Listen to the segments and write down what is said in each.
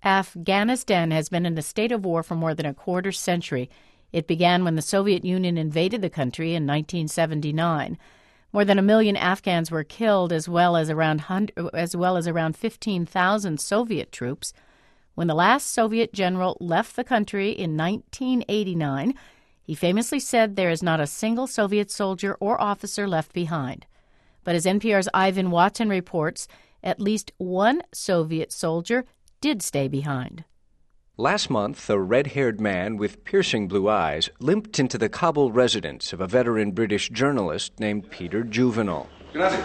Afghanistan has been in a state of war for more than a quarter century. It began when the Soviet Union invaded the country in 1979. More than 1 million Afghans were killed, as well as around 15,000 Soviet troops. When the last Soviet general left the country in 1989, he famously said there is not a single Soviet soldier or officer left behind. But as NPR's Ivan Watson reports, at least one Soviet soldier did stay behind. Last month, a red-haired man with piercing blue eyes limped into the Kabul residence of a veteran British journalist named Peter Juvenal. How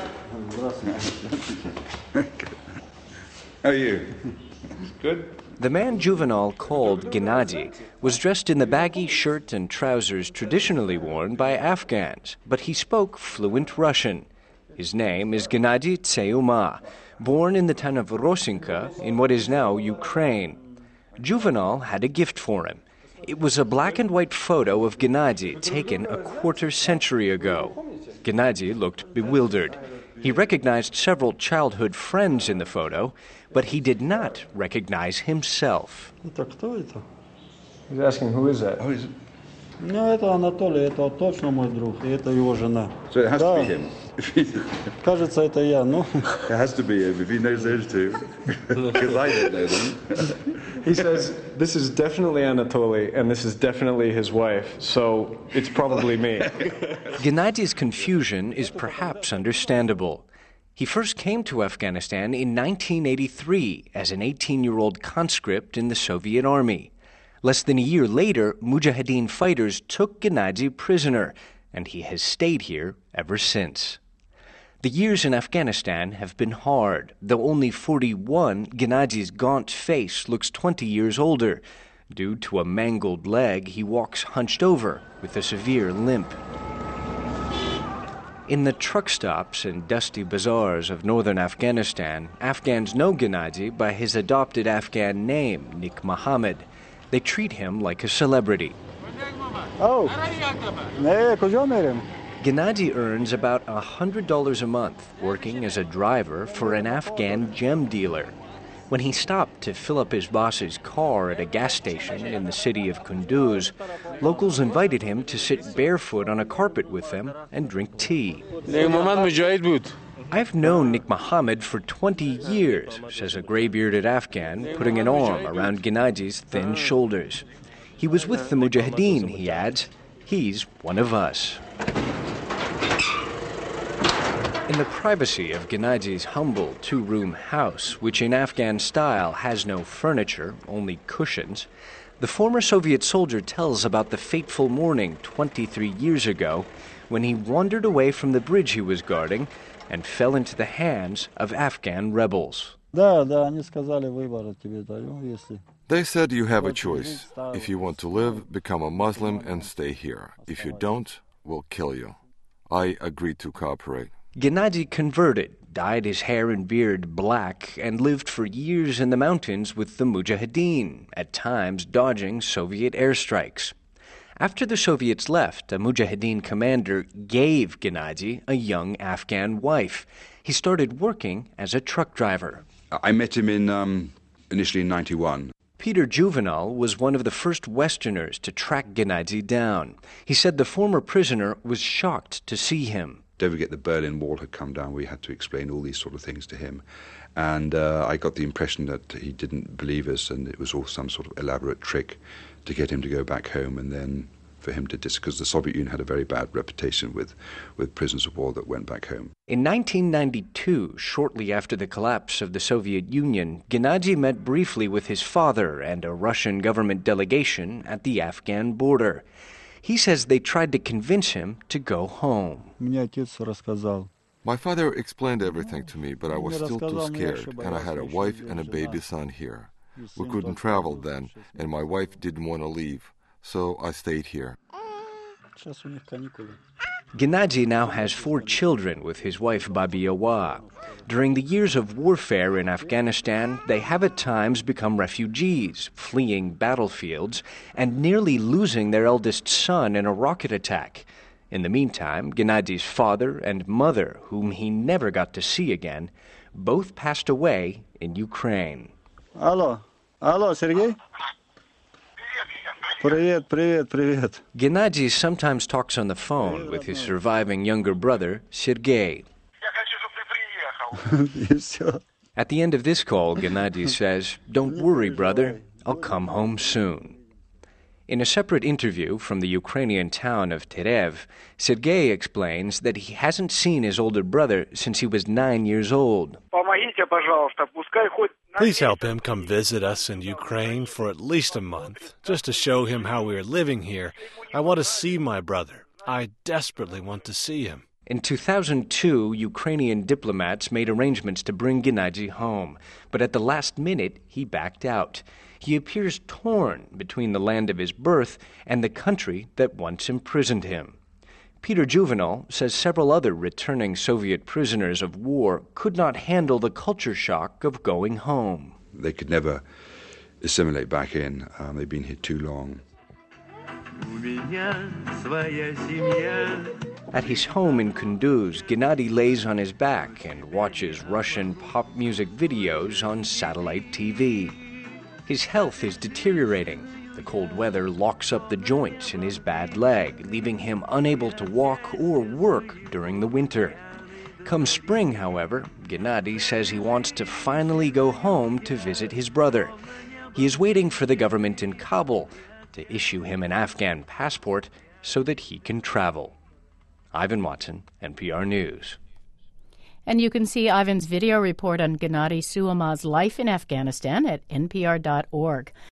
are you? Good? The man Juvenal called Gennady was dressed in the baggy shirt and trousers traditionally worn by Afghans, but he spoke fluent Russian. His name is Gennady Tseyuma, born in the town of Rosinka in what is now Ukraine. Juvenal had a gift for him. It was a black and white photo of Gennady taken a quarter century ago. Gennady looked bewildered. He recognized several childhood friends in the photo, but he did not recognize himself. He's asking, who is that? Oh, is it? No, это Анатолий, это точно мой друг, и это его жена. So it has to be him. Кажется, это я, ну. It has to be him if he knows those two, because I don't know them. He says, this is definitely Anatoly, and this is definitely his wife, so it's probably me. Gennady's confusion is perhaps understandable. He first came to Afghanistan in 1983 as an 18-year-old conscript in the Soviet Army. Less than a year later, Mujahideen fighters took Gennady prisoner, and he has stayed here ever since. The years in Afghanistan have been hard. Though only 41, Gennady's gaunt face looks 20 years older. Due to a mangled leg, he walks hunched over with a severe limp. In the truck stops and dusty bazaars of northern Afghanistan, Afghans know Gennady by his adopted Afghan name, Nik Mohammed. They treat him like a celebrity. Oh, Gennady earns about $100 a month working as a driver for an Afghan gem dealer. When he stopped to fill up his boss's car at a gas station in the city of Kunduz, locals invited him to sit barefoot on a carpet with them and drink tea. I've known Nik Mohammed for 20 years, says a gray-bearded Afghan, putting an arm around Gennady's thin shoulders. He was with the Mujahideen, he adds. He's one of us. In the privacy of Gennady's humble two-room house, which in Afghan style has no furniture, only cushions, the former Soviet soldier tells about the fateful morning 23 years ago when he wandered away from the bridge he was guarding and fell into the hands of Afghan rebels. They said you have a choice. If you want to live, become a Muslim and stay here. If you don't, we'll kill you. I agreed to cooperate. Gennady converted, dyed his hair and beard black, and lived for years in the mountains with the Mujahideen, at times dodging Soviet airstrikes. After the Soviets left, a Mujahideen commander gave Gennady a young Afghan wife. He started working as a truck driver. I met him initially in 91. Peter Juvenal was one of the first Westerners to track Gennady down. He said the former prisoner was shocked to see him. Don't forget the Berlin Wall had come down. We had to explain all these sort of things to him. And I got the impression that he didn't believe us and it was all some sort of elaborate trick to get him to go back home and then for him to because the Soviet Union had a very bad reputation with prisoners of war that went back home. In 1992, shortly after the collapse of the Soviet Union, Gennady met briefly with his father and a Russian government delegation at the Afghan border. He says they tried to convince him to go home. My father explained everything to me, but I was still too scared, and I had a wife and a baby son here. We couldn't travel then, and my wife didn't want to leave, so I stayed here. Gennady now has 4 children with his wife Babiyawa. During the years of warfare in Afghanistan, they have at times become refugees, fleeing battlefields, and nearly losing their eldest son in a rocket attack. In the meantime, Gennady's father and mother, whom he never got to see again, both passed away in Ukraine. Алло, Алло, Сергей? Привет, привет, привет. Gennady sometimes talks on the phone with his surviving younger brother, Sergei. At the end of this call, Gennady says, "Don't worry, brother, I'll come home soon." In a separate interview from the Ukrainian town of Terev, Sergei explains that he hasn't seen his older brother since he was 9 years old. Please help him come visit us in Ukraine for at least a month, just to show him how we are living here. I want to see my brother. I desperately want to see him. In 2002, Ukrainian diplomats made arrangements to bring Gennady home, but at the last minute, he backed out. He appears torn between the land of his birth and the country that once imprisoned him. Peter Juvenal says several other returning Soviet prisoners of war could not handle the culture shock of going home. They could never assimilate back in. They've been here too long. At his home in Kunduz, Gennady lays on his back and watches Russian pop music videos on satellite TV. His health is deteriorating. The cold weather locks up the joints in his bad leg, leaving him unable to walk or work during the winter. Come spring, however, Gennady says he wants to finally go home to visit his brother. He is waiting for the government in Kabul to issue him an Afghan passport so that he can travel. Ivan Watson, NPR News. And you can see Ivan's video report on Gennady Suama's life in Afghanistan at npr.org.